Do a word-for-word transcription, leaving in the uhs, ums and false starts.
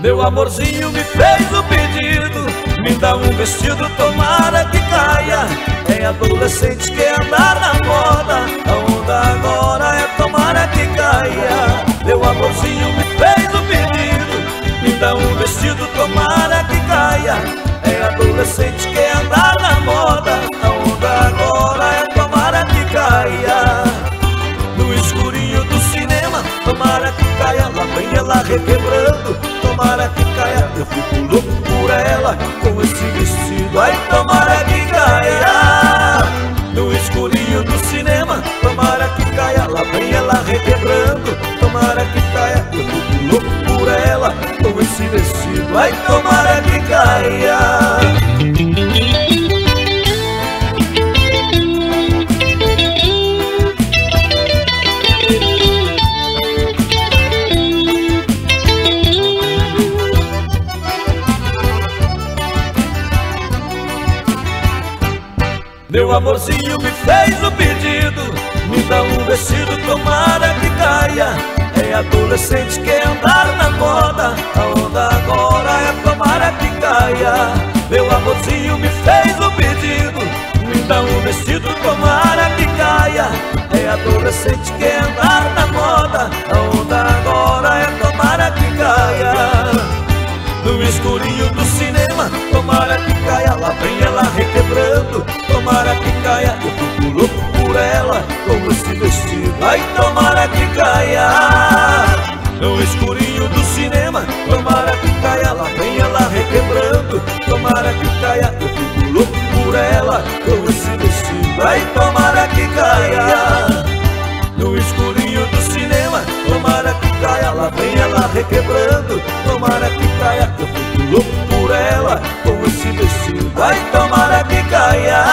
Meu amorzinho me fez o pedido, me dá um vestido, tomara que caia. É adolescente que andar na moda, a onda agora é tomara que caia. Meu amorzinho me fez o pedido, me dá um vestido, tomara que caia. É adolescente que andar na moda, a onda agora é tomara que caia. No escurinho do cinema, tomara que caia. Lá vem ela requebrando, tomara que caia. Eu fico louco por ela com esse vestido, ai tomara que caia. No escurinho do cinema, tomara que caia. Lá vem ela requebrando, tomara que caia. Eu fico louco por ela com esse vestido, ai tomara que caia. Meu amorzinho me fez o pedido, me dá um vestido, tomara que caia. É adolescente que andar na moda, a onda agora é tomara que caia. Meu amorzinho me fez o pedido, me dá um vestido, tomara que caia. É adolescente que andar na moda, a onda agora é tomara que caia. No escurinho do cinema, tomara que caia. Lá vem ela requebrando, tomara que caia. Eu fico louco por ela com esse vestido, ai tomara que caia. No escurinho do cinema, tomara que caia. Lá vem ela requebrando, tomara que caia. Eu fico louco por ela com esse vestido, ai tomara que caia. No escurinho do cinema, tomara que caia. Lá vem ela requebrando, tomara que caia. Eu fico louco por ela com esse vestido, ai tomara que caia.